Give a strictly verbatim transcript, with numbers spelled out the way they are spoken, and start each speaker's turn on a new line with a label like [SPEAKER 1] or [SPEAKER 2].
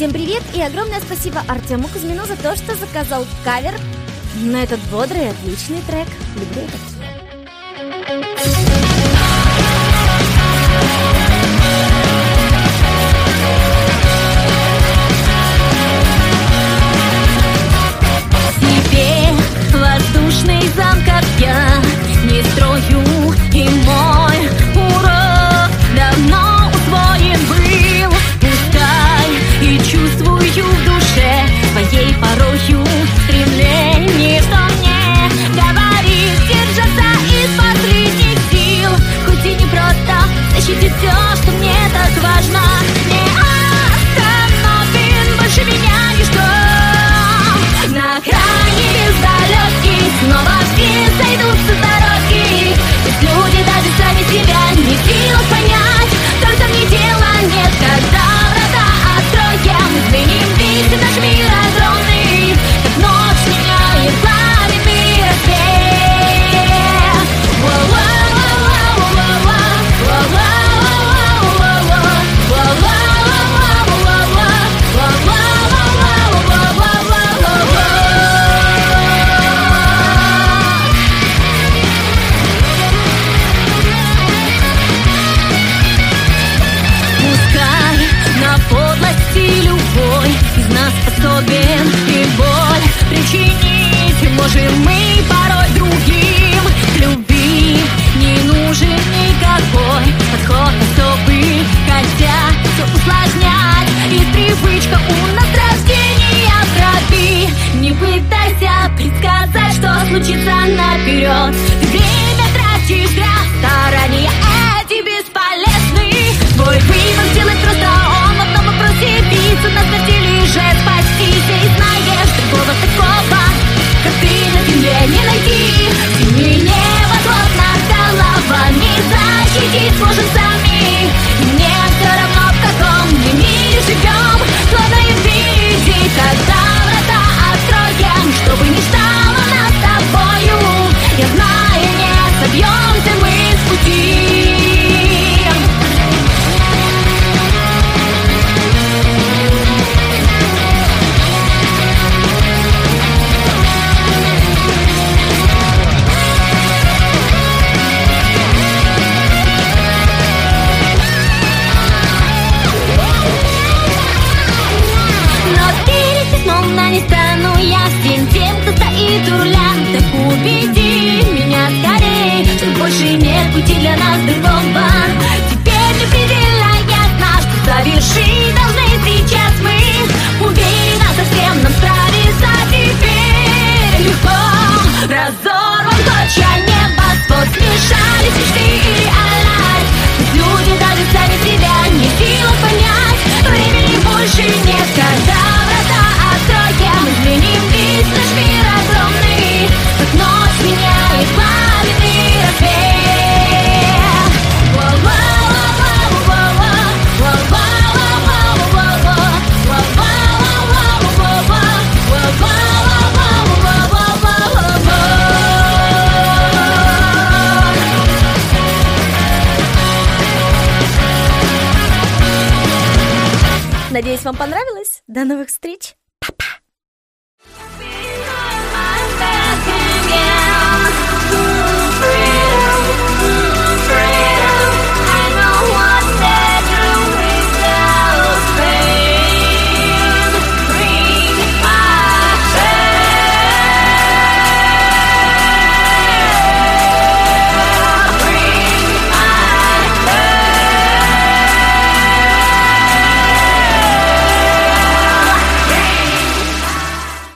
[SPEAKER 1] Всем привет и огромное спасибо Артему Кузьмину за то, что заказал кавер на этот бодрый и отличный трек. Люблю это все.
[SPEAKER 2] Воздушный замок я не строю, и мой урок давно усвоен был. Пускай и чувствую в душе своей порою стремление, что мне говорит держаться из последних сил. Хоть и не просто защитить все, что мне так важно, не остановит больше меня ничто. На грани бездалёки снова все сойдутся с дороги. Ведь люди даже сами себя не в силах понять. Только мне дела нет, когда врата откроем. Изменим весь наш мир огромный, как ночь меняет пламенный рассвет. Способен и боль причинить можем мы порой другим. К любви не нужен никакой подход особый, хотя все усложнять и привычка у нас рождения в крови. Не пытайся предсказать, что случится наперед. Ты время тратишь зря, старания эти бесполезны. Твой выбор сделать просто он в одном вопросе биться на смерти лежит. Спастись и знаешь, другого такого, как ты на земле не найти. Синий небо плотно головами защитить сможем сами. И мне все равно, в каком мы мире живем. Главное видеть, когда врата откроем, чтобы не стало нас с тобою. Я знаю, не собьемся мы с пути. Не стану я всем тем, кто стоит у руля. Так убеди меня скорей, что больше нет пути для нас другого. Теперь мне предельно ясно, что завершить должны сейчас мы. Уверена, совсем нам справиться теперь легко. Разорван клочья небосвод, смешались мечты и реальность. Ведь люди даже сами себя не в силах понять. Времени больше нет, когда врата откроем. Изменим весь наш мир огромный, как ночь меняет пламенный рассвет.
[SPEAKER 1] Надеюсь, вам понравилось. До новых встреч!